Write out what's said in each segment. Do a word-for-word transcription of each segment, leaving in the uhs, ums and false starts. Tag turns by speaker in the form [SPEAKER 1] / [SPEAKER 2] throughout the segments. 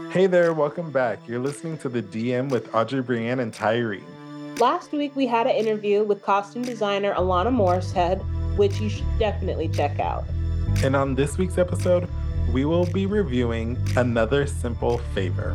[SPEAKER 1] Hey there, welcome back. You're listening to the D M with Audrey Brienne and Tyree.
[SPEAKER 2] Last week, we had an interview with costume designer Alana Morrishead, which you should definitely check out.
[SPEAKER 1] And on this week's episode, we will be reviewing Another Simple Favor.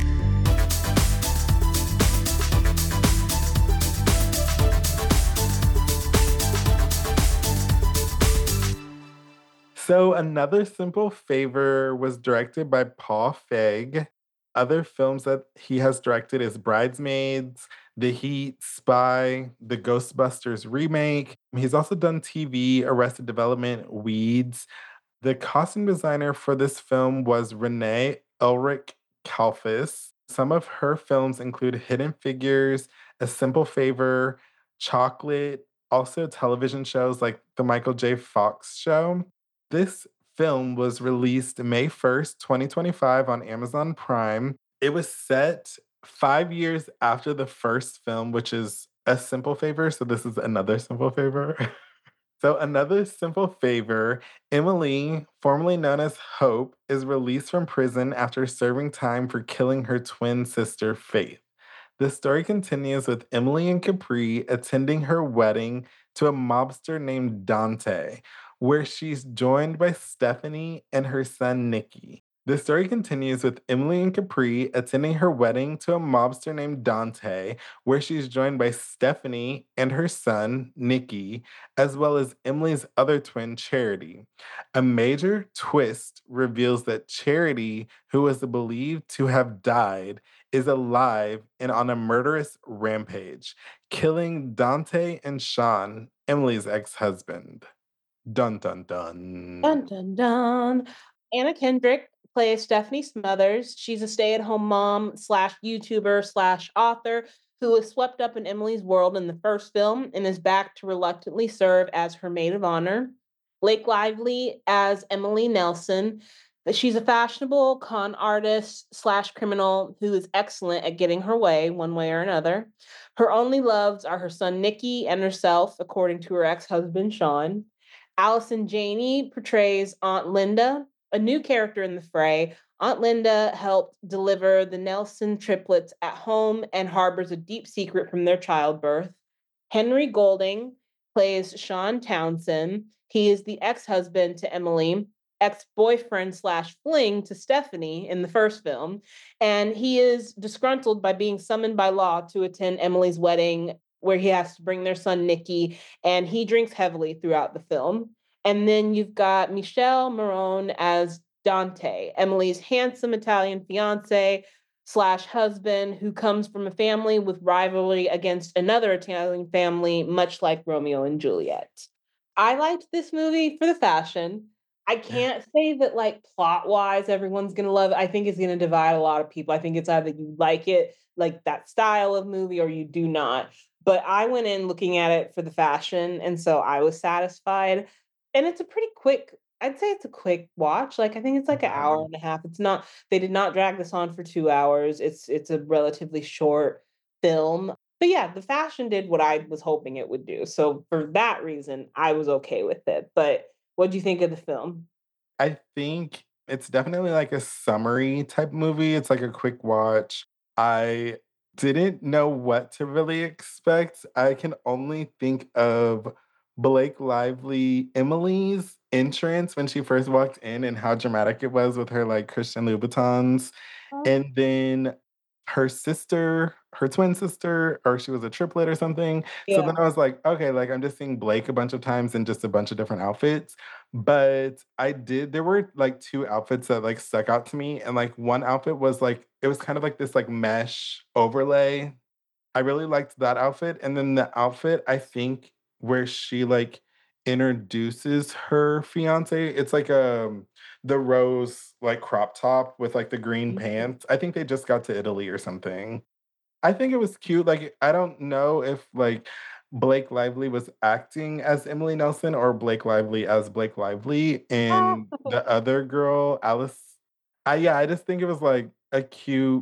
[SPEAKER 1] So, Another Simple Favor was directed by Paul Feig. Other films that he has directed is Bridesmaids, The Heat, Spy, the Ghostbusters remake. He's also done T V, Arrested Development, Weeds. The costume designer for this film was Renee Ulrich Kalfus. Some of her films include Hidden Figures, A Simple Favor, Chocolate, also television shows like The Michael J. Fox Show. This film was released May first, twenty twenty-five on Amazon Prime. It was set five years after the first film, which is A Simple Favor. So this is Another Simple Favor. So, Another Simple Favor, Emily, formerly known as Hope, is released from prison after serving time for killing her twin sister, Faith. The story continues with Emily and Capri attending her wedding to a mobster named Dante, where she's joined by Stephanie and her son, Nicky. The story continues with Emily and Capri attending her wedding to a mobster named Dante, where she's joined by Stephanie and her son, Nicky, as well as Emily's other twin, Charity. A major twist reveals that Charity, who was believed to have died, is alive and on a murderous rampage, killing Dante and Sean, Emily's ex husband. Dun dun dun.
[SPEAKER 2] Dun dun dun. Anna Kendrick plays Stephanie Smothers. She's a stay-at-home mom slash YouTuber slash author who was swept up in Emily's world in the first film and is back to reluctantly serve as her maid of honor. Blake Lively as Emily Nelson. She's a fashionable con artist slash criminal who is excellent at getting her way one way or another. Her only loves are her son Nicky and herself, according to her ex-husband Sean. Allison Janney portrays Aunt Linda, a new character in the fray. Aunt Linda helped deliver the Nelson triplets at home and harbors a deep secret from their childbirth. Henry Golding plays Sean Townsend. He is the ex-husband to Emily, ex-boyfriend slash fling to Stephanie in the first film, and he is disgruntled by being summoned by law to attend Emily's wedding, where he has to bring their son Nicky, and he drinks heavily throughout the film. And then you've got Michelle Marone as Dante, Emily's handsome Italian fiance slash husband who comes from a family with rivalry against another Italian family, much like Romeo and Juliet. I liked this movie for the fashion. I can't say that, like, plot wise, everyone's gonna love it. I think it's gonna divide a lot of people. I think it's either you like it, like that style of movie, or you do not. But I went in looking at it for the fashion, and so I was satisfied. And it's a pretty quick, I'd say it's a quick watch. Like, I think it's like an hour
[SPEAKER 1] Yeah.
[SPEAKER 2] and a half. It's not, they did not drag this on for two hours. It's it's a relatively short film. But yeah, the fashion did what I was hoping it would do. So for that reason, I was okay with it. But what do you think of the film?
[SPEAKER 1] I think it's definitely like a summary type movie. It's like a quick watch. I didn't know what to really expect. I can only think of Blake Lively, Emily's entrance when she first walked in and how dramatic it was with her like Christian Louboutins.
[SPEAKER 2] Oh,
[SPEAKER 1] And then her sister, her twin sister, or she was a triplet or something. So
[SPEAKER 2] yeah.
[SPEAKER 1] then I was like, okay, like I'm just seeing Blake a bunch of times in just a bunch of different outfits. But I did, there were like two outfits that like stuck out to me. And like one outfit was like, it was kind of like this like mesh overlay. I really liked that outfit. And then the outfit, I think, where she like introduces her fiance, it's like um the rose like crop top with like the green
[SPEAKER 2] Mhm.
[SPEAKER 1] pants. I think they just got to Italy or something. I think it was cute. Like, I don't know if like Blake Lively was acting as Emily Nelson or Blake Lively as Blake Lively,
[SPEAKER 2] Ah,
[SPEAKER 1] and the other girl, Alice. I Yeah, I just think it was like a cute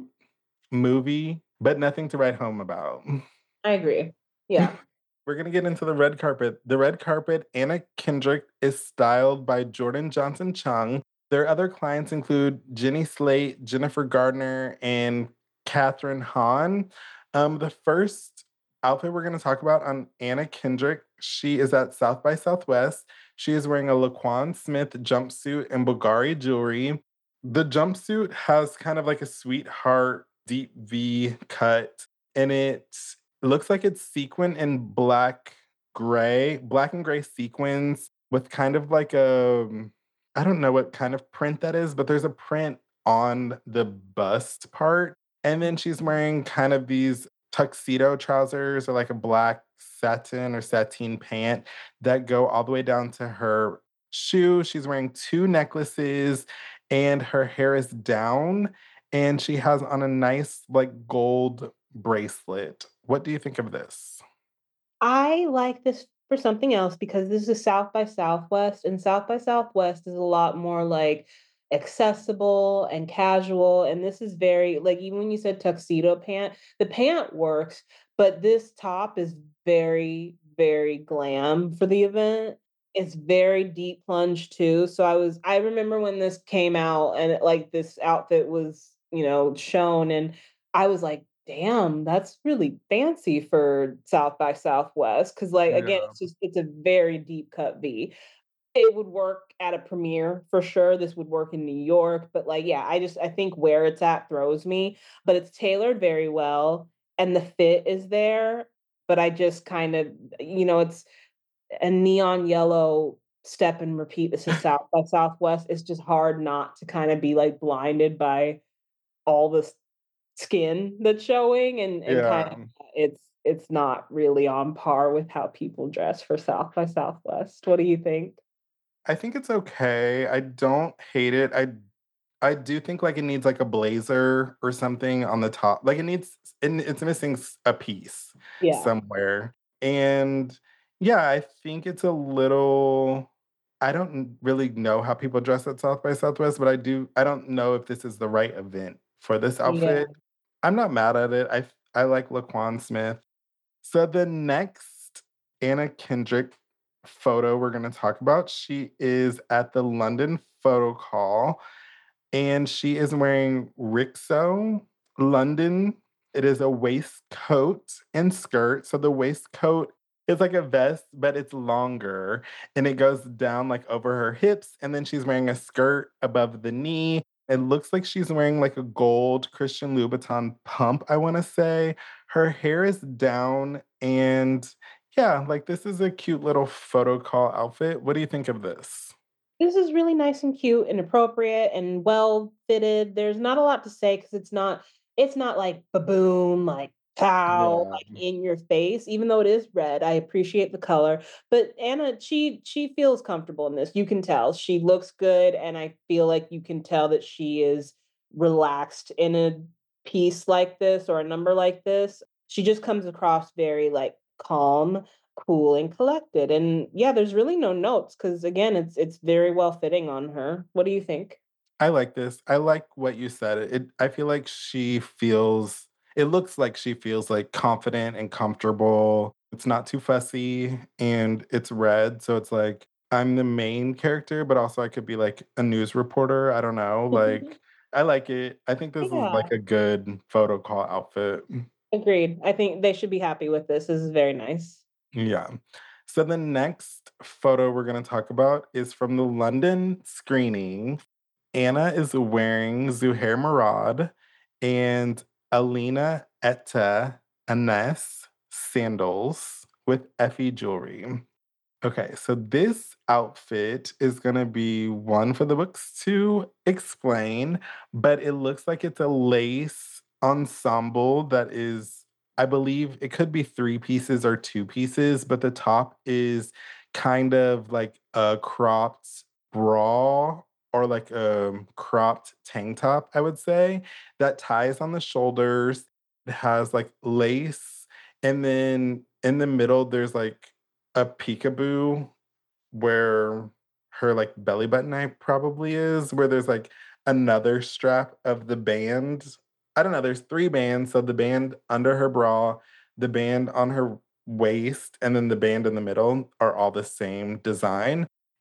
[SPEAKER 1] movie, but nothing to write home about.
[SPEAKER 2] I agree. Yeah.
[SPEAKER 1] We're gonna get into the red carpet. The red carpet, Anna Kendrick is styled by Jordan Johnson Chung. Their other clients include Jenny Slate, Jennifer Gardner, and Kathryn Hahn. Um, the first outfit we're gonna talk about on Anna Kendrick, she is at South by Southwest. She is wearing a Laquan Smith jumpsuit and Bulgari jewelry. The jumpsuit has kind of like a sweetheart deep V cut, and it looks like it's sequin in black gray, black and gray sequins with kind of like a I don't know what kind of print that is, but there's a print on the bust part. And then she's wearing kind of these tuxedo trousers or like a black satin or sateen pant that go all the way down to her shoe. She's wearing two necklaces and her hair is down and she has on a nice like gold bracelet. What do you think of this?
[SPEAKER 2] I like this for something else because this is South by Southwest, and South by Southwest is a lot more like accessible and casual. And this is very, like, even when you said tuxedo pant, the pant works, but this top is very, very glam for the event. It's very deep plunge too. So I was, I remember when this came out and it, like this outfit was, you know, shown, and I was like, damn, that's really fancy for South by Southwest. Cause like again,
[SPEAKER 1] Yeah.
[SPEAKER 2] it's just it's a very deep cut V. It would work at a premiere for sure. This would work in New York, but like, yeah, I just I think where it's at throws me, but it's tailored very well and the fit is there. But I just kind of, you know, it's a neon yellow step and repeat. This is South by Southwest. It's just hard not to kind of be like blinded by all this skin that's showing and and kind
[SPEAKER 1] Yeah.
[SPEAKER 2] of it's it's not really on par with how people dress for South by Southwest. What do you think?
[SPEAKER 1] I think it's okay. I don't hate it. I I do think, like, it needs, like, a blazer or something on the top. Like, it needs it it's missing s a piece
[SPEAKER 2] Yeah.
[SPEAKER 1] somewhere, and, yeah, I think it's a little I don't n really know how people dress at South by Southwest, but I do I don't know if this is the right event for this
[SPEAKER 2] Yeah.
[SPEAKER 1] outfit. I'm not mad at it. I f I like Laquan Smith. So the next Anna Kendrick photo we're gonna talk about, she is at the London Photo Call, and she is wearing Rixo London. It is a waistcoat and skirt. So the waistcoat is like a vest, but it's longer and it goes down like over her hips. And then she's wearing a skirt above the knee. It looks like she's wearing like a gold Christian Louboutin pump, I want to say. Her hair is down and yeah, like this is a cute little photo call outfit. What do you think of this?
[SPEAKER 2] This is really nice and cute and appropriate and well fitted. There's not a lot to say because it's not it's not like baboon, like pow,
[SPEAKER 1] Yeah.
[SPEAKER 2] like in your face, even though it is red. I appreciate the color. But Anna, she she feels comfortable in this. You can tell. She looks good, and I feel like you can tell that she is relaxed in a piece like this or a number like this. She just comes across very like calm, cool, and collected. And yeah, there's really no notes because again, it's it's very well fitting on her. What do you think?
[SPEAKER 1] I like this. I like what you said. It I feel like she feels it looks like she feels, like, confident and comfortable. It's not too fussy, and it's red, so it's like, I'm the main character, but also I could be, like, a news reporter, I don't know, like, I like it. I think this is,
[SPEAKER 2] Yeah,
[SPEAKER 1] like, a good photo call outfit.
[SPEAKER 2] agreed. I think they should be happy with this. This is very nice.
[SPEAKER 1] Yeah. So the next photo we're gonna talk about is from the London screening. Anna is wearing Zuhair Murad and Alina Etta Anes sandals with Effie jewelry. Okay, so this outfit is gonna be one for the books to explain, but it looks like it's a lace ensemble that is, I believe it could be three pieces or two pieces, but the top is kind of like a cropped bra or like a cropped tank top, I would say, that ties on the shoulders. It has like lace, and then in the middle, there's like a peekaboo where her, like, belly button I probably is, where there's, like, another strap of the band. I don't know, there's three bands, so the band under her bra, the band on her waist, and then the band in the middle are all the same design,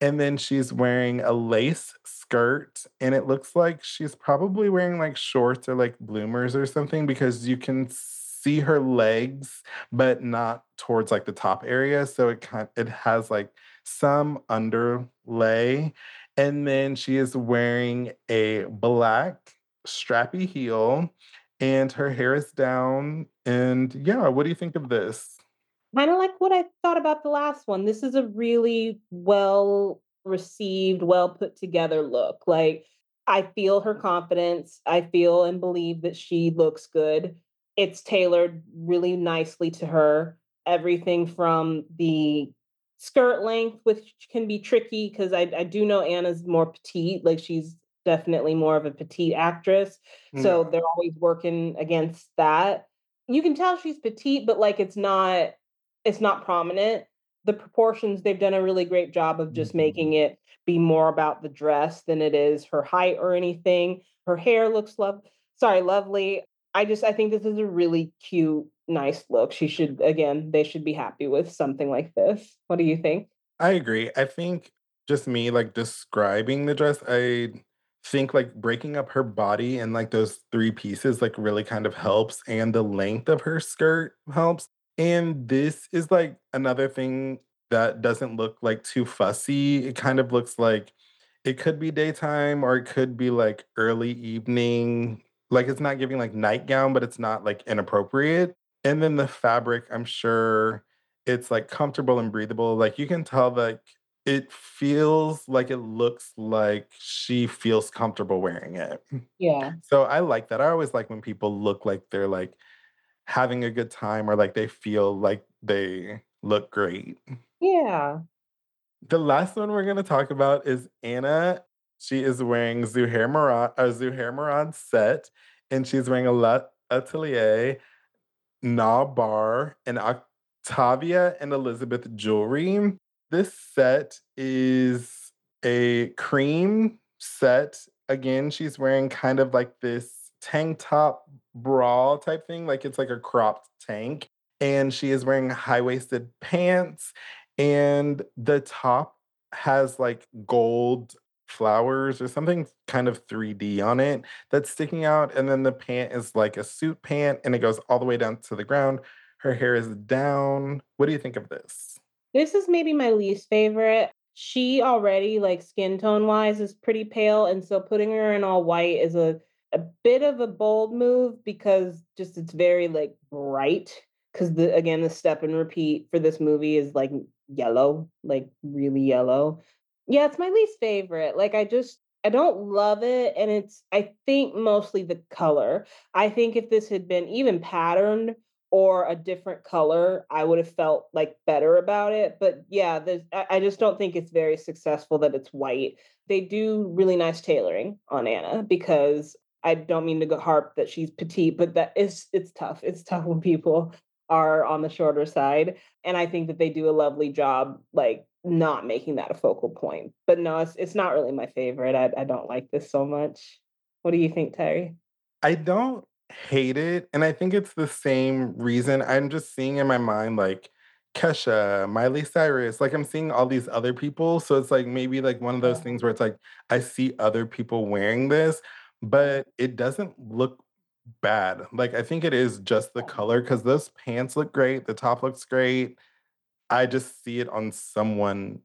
[SPEAKER 1] And then she's wearing a lace skirt, and it looks like she's probably wearing, like, shorts or, like, bloomers or something because you can see her legs, but not towards, like, the top area, so it kind it has, like, some underlay, and then she is wearing a black strappy heel, and her hair is down, and yeah, what do you think of this?
[SPEAKER 2] Kinda like what I thought about the last one. This is a really well received, well put together look. Like, I feel her confidence. I feel and believe that she looks good. It's tailored really nicely to her. Everything from the skirt length, which can be tricky because I, I do know Anna's more petite. Like, she's definitely more of a petite actress. So
[SPEAKER 1] Yeah.
[SPEAKER 2] they're always working against that. You can tell she's petite, but like it's not it's not prominent. The proportions, they've done a really great job of just
[SPEAKER 1] Mhm.
[SPEAKER 2] making it be more about the dress than it is her height or anything. Her hair looks love sorry, lovely. I just I think this is a really cute, nice look. She should again, they should be happy with something like this. What do you think?
[SPEAKER 1] I agree. I think just me, like, describing the dress, I think, like, breaking up her body in, like, those three pieces, like, really kind of helps, and the length of her skirt helps, and this is, like, another thing that doesn't look, like, too fussy. It kind of looks like it could be daytime or it could be, like, early evening. Like, it's not giving, like, nightgown, but it's not, like, inappropriate, and then the fabric, I'm sure it's, like, comfortable and breathable, like, you can tell, like, it feels like it looks like she feels comfortable wearing it.
[SPEAKER 2] Yeah.
[SPEAKER 1] So, I like that, I always like when people look like they're, like, having a good time or, like, they feel like they look great.
[SPEAKER 2] Yeah.
[SPEAKER 1] The last one we're gonna talk about is Anna. She is wearing Zuhair Murad a Zuhair Murad set, and she's wearing a Le Atelier Na Bar, and Octavia and Elizabeth jewelry. This set is a cream set. Again, she's wearing kind of like this tank top bra type thing, like it's like a cropped tank. And she is wearing high-waisted pants, and the top has like gold flowers or something kind of three D on it that's sticking out, and then the pant is like a suit pant, and it goes all the way down to the ground. Her hair is down. What do you think of this?
[SPEAKER 2] This is maybe my least favorite. She already, like, skin tone wise is pretty pale, and so putting her in all white is a a bit of a bold move because just it's very, like, bright. Because the again, the step and repeat for this movie is, like, yellow, like, really yellow. Yeah, it's my least favorite. Like, I just I don't love it, and it's I think mostly the color. I think if this had been even patterned or a different color, I would have felt, like, better about it, but yeah, there's I I just don't think it's very successful that it's white. They do really nice tailoring on Anna because I don't mean to go harp that she's petite, but that is it's tough. It's tough when people are on the shorter side, and I think that they do a lovely job, like, not making that a focal point. But no, it's it's not really my favorite. I I don't like this so much. What do you think, Terry?
[SPEAKER 1] I don't hate it, and I think it's the same reason. I'm just seeing in my mind, like, Kesha, Miley Cyrus, like, I'm seeing all these other people, so it's, like, maybe, like, one of those things where it's, like, I see other people wearing this, but it doesn't look bad. Like, I think it is just the color because those pants look great, the top looks great. I just see it on someone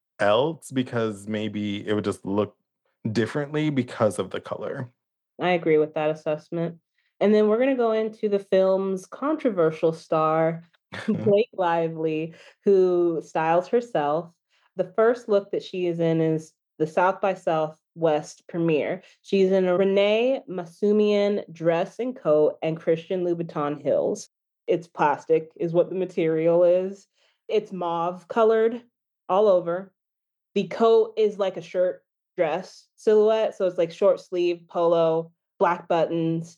[SPEAKER 1] else because maybe it would just look differently because of the color.
[SPEAKER 2] I agree with that assessment. And then we're going to go into the film's controversial star, Blake Lively, who styles herself. The first look that she is in is the South by Southwest premiere. She's in a Renee Masumian dress and coat and Christian Louboutin heels. It's plastic, is what the material is. It's mauve colored all over. The coat is like a shirt dress silhouette, so it's like short sleeve polo, black buttons,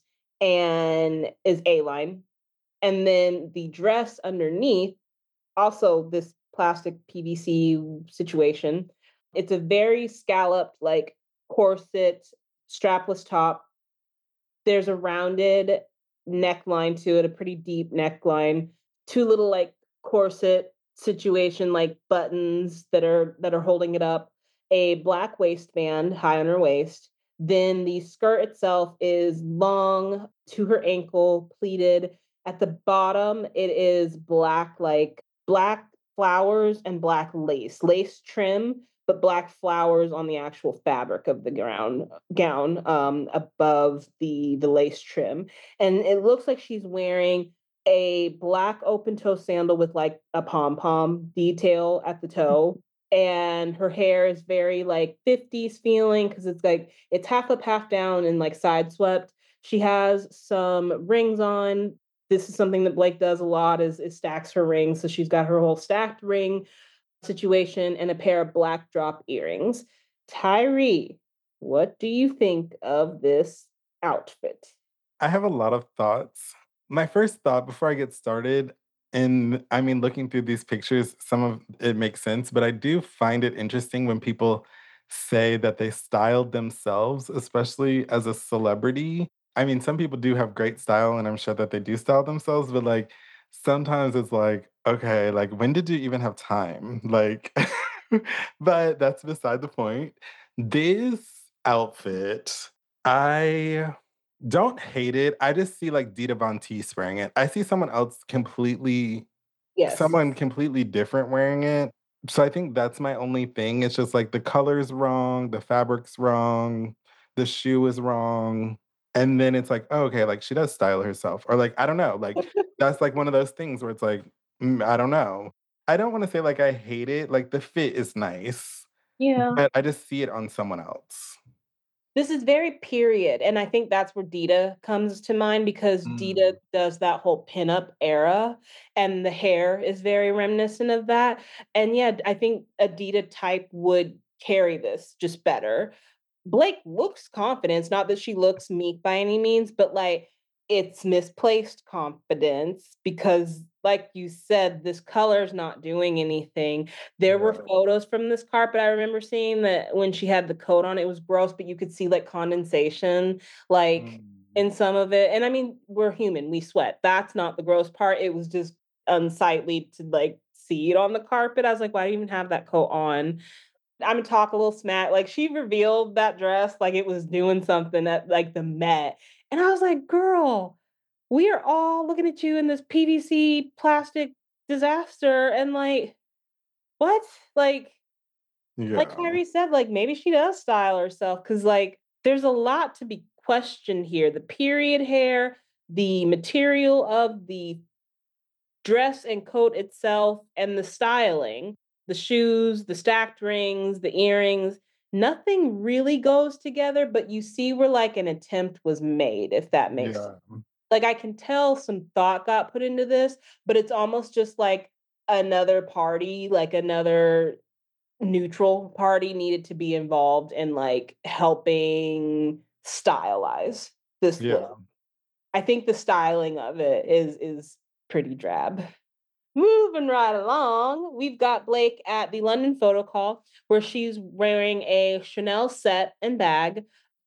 [SPEAKER 2] and is A-line. And then the dress underneath, also this plastic P V C situation. It's a very scalloped, like corset, strapless top. There's a rounded neckline to it, a pretty deep neckline, two little like corset situation like buttons that are that are holding it up. a black waistband high on her waist. Then the skirt itself is long to her ankle, pleated. At the bottom, it is black, like black flowers and black lace, lace trim, but black flowers on the actual fabric of the ground gown um, above the the lace trim, and it looks like she's wearing a black open toe sandal with like a pom pom detail at the toe. And her hair is very like fifties feeling because it's like it's half up, half down, and like side swept. She has some rings on. This is something that Blake does a lot is, is stacks her rings. So she's got her whole stacked ring situation and a pair of black drop earrings. Tyree, what do you think of this outfit?
[SPEAKER 1] I have a lot of thoughts. My first thought before I get started, and I mean, looking through these pictures, some of it makes sense, but I do find it interesting when people say that they styled themselves, especially as a celebrity. I mean, some people do have great style, and I'm sure that they do style themselves, but like sometimes it's like, okay, like when did you even have time? Like, but that's beside the point. This outfit, I don't hate it. I just see like Dita Von Teese wearing it. I see someone else completely
[SPEAKER 2] Yes.
[SPEAKER 1] someone completely different wearing it. So I think that's my only thing. It's just like the color's wrong, the fabric's wrong, the shoe is wrong. And then it's like, oh, okay, like she does style herself. Or like, I don't know. Like that's like one of those things where it's like, mm, I don't know. I don't want to say like I hate it. Like the fit is nice,
[SPEAKER 2] Yeah.
[SPEAKER 1] but I just see it on someone else.
[SPEAKER 2] This is very period, and I think that's where Dita comes to mind because Dita
[SPEAKER 1] Mm,
[SPEAKER 2] does that whole pinup era, and the hair is very reminiscent of that. And yeah, I think a Dita type would carry this just better. Blake looks confident. It's not that she looks meek by any means, but like it's misplaced confidence because, like you said, this color's not doing anything. There were
[SPEAKER 1] yeah.
[SPEAKER 2] photos from this carpet I remember seeing that when she had the coat on, it was gross, but you could see like condensation, like
[SPEAKER 1] Mm,
[SPEAKER 2] in some of it. And I mean, we're human, we sweat. That's not the gross part. It was just unsightly to like see it on the carpet. I was like, why do you even have that coat on? I'm gonna talk a little smack. Like she revealed that dress like it was doing something at like the Met. And I was like, girl, we are all looking at you in this P V C plastic disaster. And like, what? Like, like
[SPEAKER 1] yeah.
[SPEAKER 2] Kyrie said, like maybe she does style herself because like there's a lot to be questioned here. The period hair, the material of the dress and coat itself and the styling, the shoes, the stacked rings, the earrings, nothing really goes together, but you see where like an attempt was made, if that makes sense.
[SPEAKER 1] Yeah.
[SPEAKER 2] Like I can tell some thought got put into this, but it's almost just like another party, like another neutral party needed to be involved in like helping stylize this
[SPEAKER 1] Yeah.
[SPEAKER 2] look. I think the styling of it is is pretty drab. Moving right along, we've got Blake at the London photo call where she's wearing a Chanel set and bag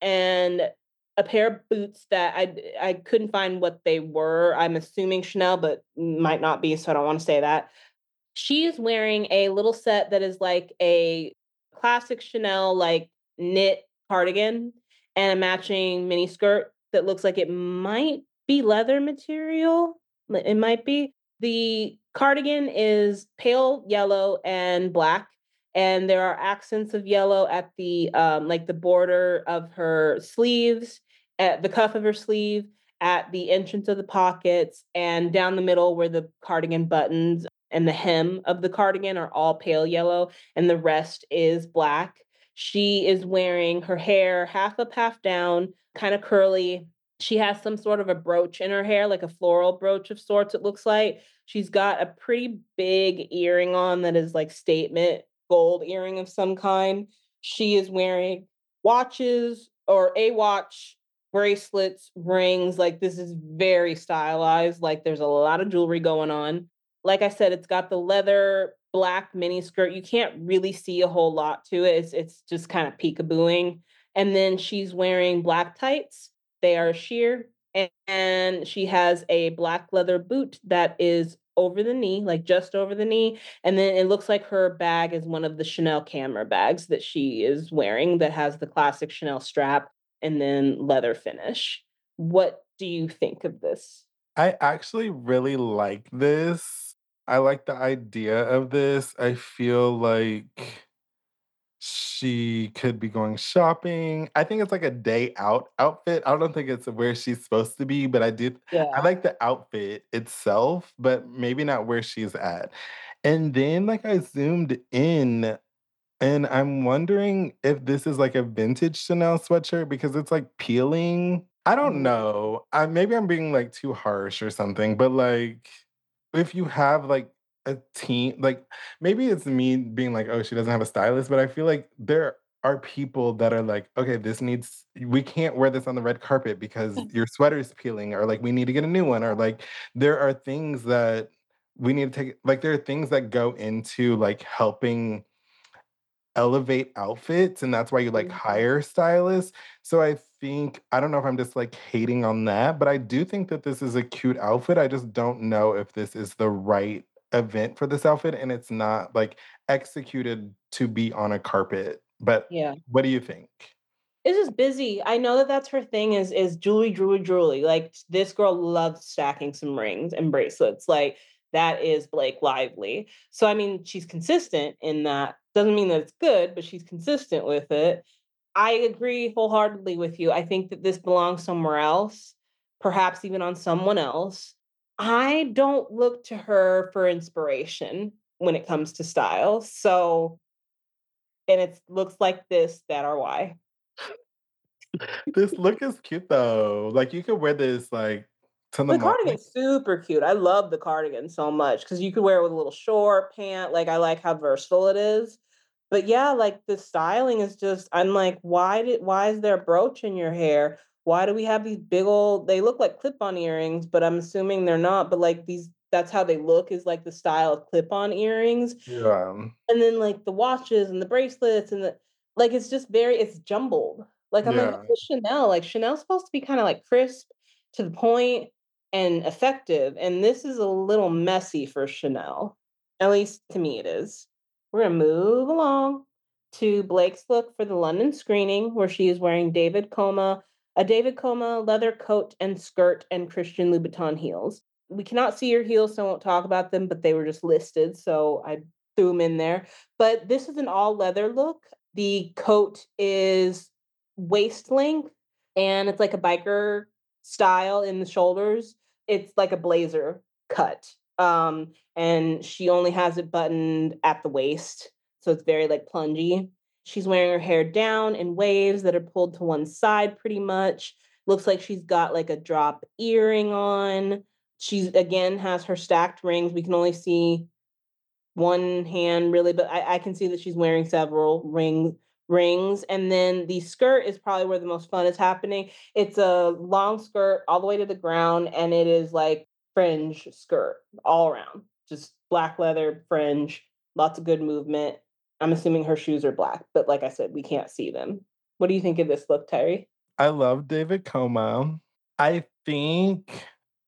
[SPEAKER 2] and a pair of boots that I I couldn't find what they were. I'm assuming Chanel, but might not be, so I don't want to say that. She is wearing a little set that is like a classic Chanel like knit cardigan and a matching mini skirt that looks like it might be leather material. It might be. The cardigan is pale yellow and black, and there are accents of yellow at the um, like the border of her sleeves, at the cuff of her sleeve, at the entrance of the pockets, and down the middle where the cardigan buttons and the hem of the cardigan are all pale yellow, and the rest is black. She is wearing her hair half up, half down, kind of curly. She has some sort of a brooch in her hair, like a floral brooch of sorts, it looks like. She's got a pretty big earring on that is like statement gold earring of some kind. She is wearing watches or a watch, bracelets, rings. Like this is very stylized. Like there's a lot of jewelry going on. Like I said, it's got the leather black mini skirt. You can't really see a whole lot to it. It's it's just kind of peekabooing. And then she's wearing black tights. They are sheer. And, and she has a black leather boot that is over the knee, like just over the knee, and then it looks like her bag is one of the Chanel camera bags that she is wearing that has the classic Chanel strap and then leather finish. What do you think of this?
[SPEAKER 1] I actually really like this. I like the idea of this. I feel like she could be going shopping. I think it's like a day out outfit. I don't think it's where she's supposed to be, but I did I
[SPEAKER 2] Yeah.
[SPEAKER 1] like the outfit itself, but maybe not where she's at. And then like I zoomed in and I'm wondering if this is like a vintage Chanel sweatshirt because it's like peeling. I don't
[SPEAKER 2] Mhm.
[SPEAKER 1] know. I, maybe I'm being like too harsh or something, but like if you have like a team, like maybe it's me being like, oh, she doesn't have a stylist, but I feel like there are people that are like, okay, this needs, we can't wear this on the red carpet because your sweater is peeling, or like we need to get a new one, or like there are things that we need to take, like there are things that go into like helping elevate outfits, and that's why you like
[SPEAKER 2] Mhm.
[SPEAKER 1] hire stylists. So I think I don't know if I'm just like hating on that, but I do think that this is a cute outfit. I just don't know if this is the right event for this outfit and it's not like executed to be on a carpet. But
[SPEAKER 2] Yeah.
[SPEAKER 1] what do you think?
[SPEAKER 2] It's just busy. I know that that's her thing is is jewelry, jewelry, jewelry. Like this girl loves stacking some rings and bracelets. Like that is Blake Lively. So I mean, she's consistent in that. Doesn't mean that it's good, but she's consistent with it. I agree wholeheartedly with you. I think that this belongs somewhere else, perhaps even on someone else. I don't look to her for inspiration when it comes to style. So, and it looks like this, that are why.
[SPEAKER 1] This look is cute though. Like you could wear this like to the
[SPEAKER 2] The
[SPEAKER 1] mall. Like,
[SPEAKER 2] cardigan's super cute. I love the cardigan so much because you could wear it with a little short pant. Like I like how versatile it is. But yeah, like the styling is just I'm like, why did why is there a brooch in your hair? Why do we have these big old they look like clip-on earrings, but I'm assuming they're not, but like these that's how they look is like the style of clip-on earrings.
[SPEAKER 1] yeah.
[SPEAKER 2] And then like the watches and the bracelets and the like it's just very it's jumbled. Like I'm like,
[SPEAKER 1] Yeah.
[SPEAKER 2] this is Chanel. Like Chanel's supposed to be kind of like crisp to the point and effective. And this is a little messy for Chanel. At least to me it is. We're gonna move along to Blake's look for the London screening, where she is wearing David Coma, a David Coma leather coat and skirt and Christian Louboutin heels. We cannot see her heels, so I won't talk about them, but they were just listed. So I threw them in there. But this is an all leather look. The coat is waist length and it's like a biker style in the shoulders. It's like a blazer cut. Um, and she only has it buttoned at the waist. So it's very like plungy. She's wearing her hair down in waves that are pulled to one side pretty much. Looks like she's got like a drop earring on. She's again has her stacked rings. We can only see one hand really, but I, I can see that she's wearing several rings rings. And then the skirt is probably where the most fun is happening. It's a long skirt all the way to the ground, and it is like fringe skirt all around. Just black leather fringe, lots of good movement. I'm assuming her shoes are black, but like I said, we can't see them. What do you think of this look, Terry?
[SPEAKER 1] I love David Coma. I think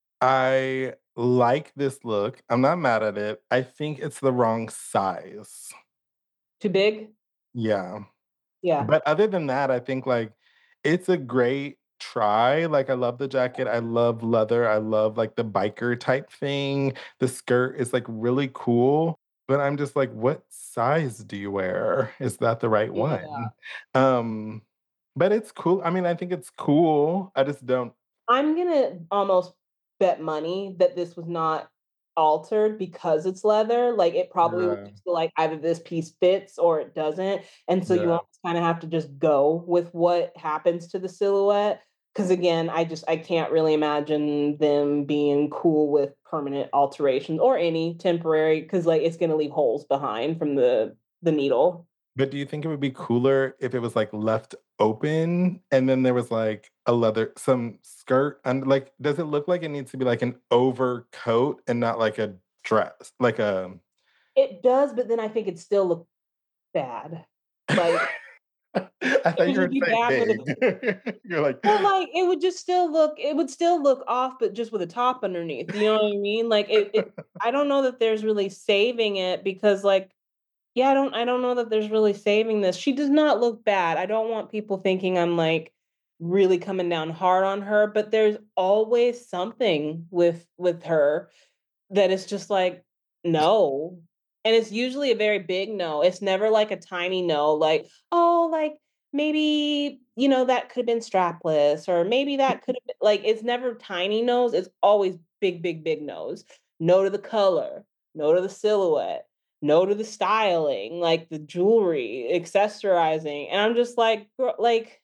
[SPEAKER 1] I like this look. I'm not mad at it. I think it's the wrong size.
[SPEAKER 2] Too big?
[SPEAKER 1] Yeah.
[SPEAKER 2] Yeah.
[SPEAKER 1] But other than that, I think like it's a great try. Like I love the jacket. I love leather. I love like the biker type thing. The skirt is like really cool. But I'm just like, what size do you wear? Is that the right
[SPEAKER 2] Yeah.
[SPEAKER 1] one? Um, but it's cool. I mean, I think it's cool. I just don't.
[SPEAKER 2] I'm gonna almost bet money that this was not altered because it's leather. Like it probably was
[SPEAKER 1] Yeah.
[SPEAKER 2] just like either this piece fits or it doesn't. And so you
[SPEAKER 1] Yeah.
[SPEAKER 2] almost kind of have to just go with what happens to the silhouette. Cause again, I just I can't really imagine them being cool with permanent alterations or any temporary because like it's gonna leave holes behind from the the needle.
[SPEAKER 1] But do you think it would be cooler if it was, like, left open and then there was, like, a leather some skirt and, like, does it look like it needs to be, like, an overcoat and not like a dress? Like a
[SPEAKER 2] It does, but then I think it still look bad. Like
[SPEAKER 1] I
[SPEAKER 2] It
[SPEAKER 1] thought
[SPEAKER 2] would
[SPEAKER 1] you were
[SPEAKER 2] just be
[SPEAKER 1] saying
[SPEAKER 2] bad with a
[SPEAKER 1] big. You're like,
[SPEAKER 2] well, like, it would just still look it would still look off, but just with a top underneath, you know what I mean? Like, it it I don't know that there's really saving it because, like yeah, I don't I don't know that there's really saving this. She does not look bad. I don't want people thinking I'm, like, really coming down hard on her, but there's always something with with her that is just like, "No." And it's usually a very big no. It's never like a tiny no, like, "Oh, like, maybe, you know, that could have been strapless," or "Maybe that could have been" like, it's never tiny no's, it's always big, big, big no's. No to the color, no to the silhouette, no to the styling, like, the jewelry, accessorizing, and I'm just like, "Girl" like,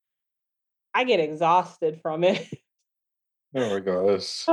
[SPEAKER 2] I get exhausted from it.
[SPEAKER 1] oh my gosh.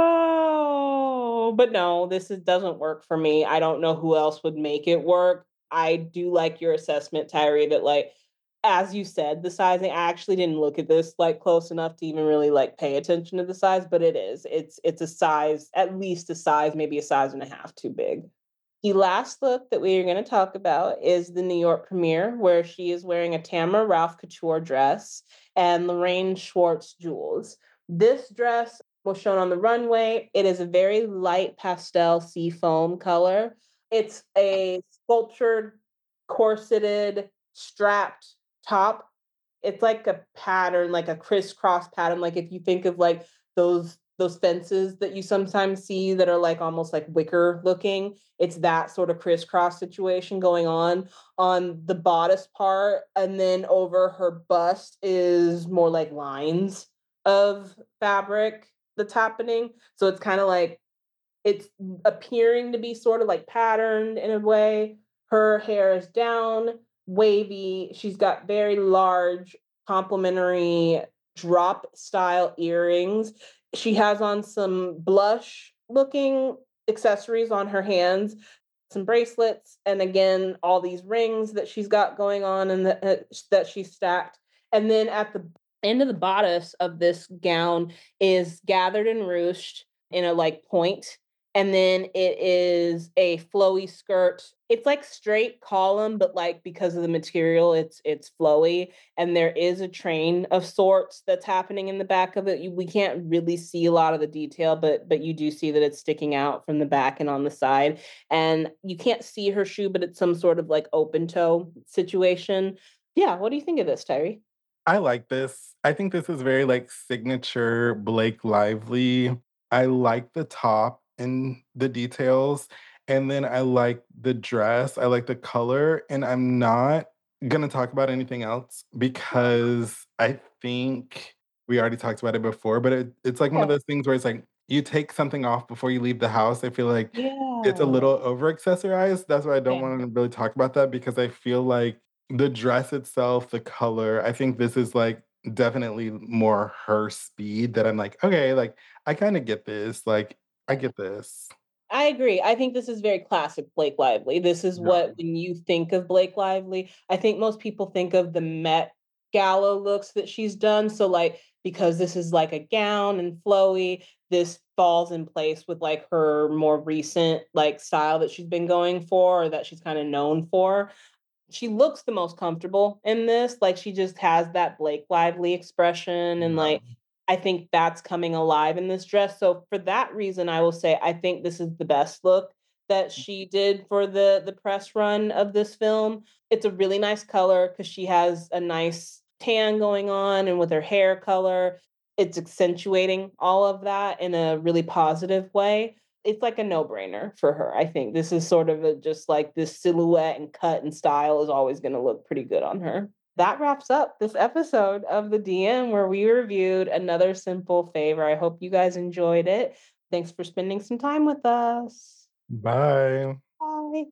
[SPEAKER 2] Oh, but no, this is doesn't work for me. I don't know who else would make it work. I do like your assessment, Tyree, that like as you said, the sizing, I actually didn't look at this like close enough to even really like pay attention to the size, but it is. It's it's a size, at least a size, maybe a size and a half too big. The last look that we are going to talk about is the New York premiere, where she is wearing a Tamara Ralph Couture dress and Lorraine Schwartz jewels. This dress was shown on the runway. It is a very light pastel sea foam color. It's a sculptured, corseted, strapped top. It's like a pattern, like a crisscross pattern. Like if you think of like those those fences that you sometimes see that are like almost like wicker looking, it's that sort of crisscross situation going on on the bodice part, and then over her bust is more like lines of fabric that's happening. So it's kind of like it's appearing to be sort of like patterned in a way. Her hair is down, wavy. She's got very large, complementary drop style earrings. She has on some blush looking accessories on her hands, some bracelets, and again, all these rings that she's got going on and that, uh, that she's stacked. And then at the end of the bodice of this gown is gathered and ruched in a like point, and then it is a flowy skirt. It's like straight column, but like because of the material, it's it's flowy, and there is a train of sorts that's happening in the back of it. You, we can't really see a lot of the detail, but but you do see that it's sticking out from the back and on the side, and you can't see her shoe, but it's some sort of like open toe situation. Yeah, what do you think of this, Tyree?
[SPEAKER 1] I like this. I think this is very like signature Blake Lively. I like the top and the details. And then I like the dress. I like the color. And I'm not gonna talk about anything else because I think we already talked about it before, but it, it's like one of
[SPEAKER 2] Yeah.
[SPEAKER 1] those things where it's like you take something off before you leave the house. I feel like it's a
[SPEAKER 2] Yeah.
[SPEAKER 1] little over accessorized. That's why I don't
[SPEAKER 2] Yeah.
[SPEAKER 1] want to really talk about that because I feel like the dress itself, the color, I think this is, like, definitely more her speed that I'm like, "Okay, like, I kinda get this, like, I get this."
[SPEAKER 2] I agree. I think this is very classic Blake Lively. This is
[SPEAKER 1] Yeah.
[SPEAKER 2] what when you think of Blake Lively, I think most people think of the Met Gala looks that she's done. So like because this is like a gown and flowy, this falls in place with like her more recent like style that she's been going for or that she's kind of known for. She looks the most comfortable in this, like, she just has that Blake Lively expression, and,
[SPEAKER 1] Yeah.
[SPEAKER 2] like, I think that's coming alive in this dress, so for that reason, I will say I think this is the best look that she did for the the press run of this film. It's a really nice color because she has a nice tan going on, and with her hair color, it's accentuating all of that in a really positive way. It's like a no-brainer for her, I think. This is sort of a just like this silhouette and cut and style is always gonna look pretty good on her. That wraps up this episode of the D M where we reviewed Another Simple Favor. I hope you guys enjoyed it. Thanks for spending some time with us.
[SPEAKER 1] Bye.
[SPEAKER 2] Bye.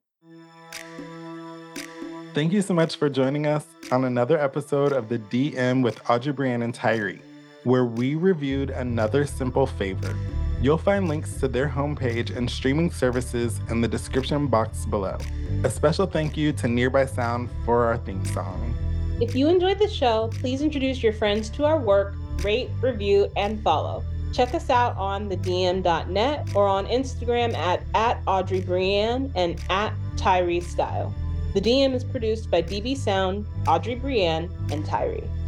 [SPEAKER 1] Thank you so much for joining us on another episode of the D M with Audrey Brienne and Tyree, where we reviewed Another Simple Favor. You'll find links to their homepage and streaming services in the description box below. A special thank you to Nearby Sound for our theme song.
[SPEAKER 2] If you enjoyed the show, please introduce your friends to our work, rate, review, and follow. Check us out on the d m dot net or on Instagram at, at Audrey Brienne and at Tyree Style. The D M is produced by D B Sound, Audrey Brienne, and Tyree.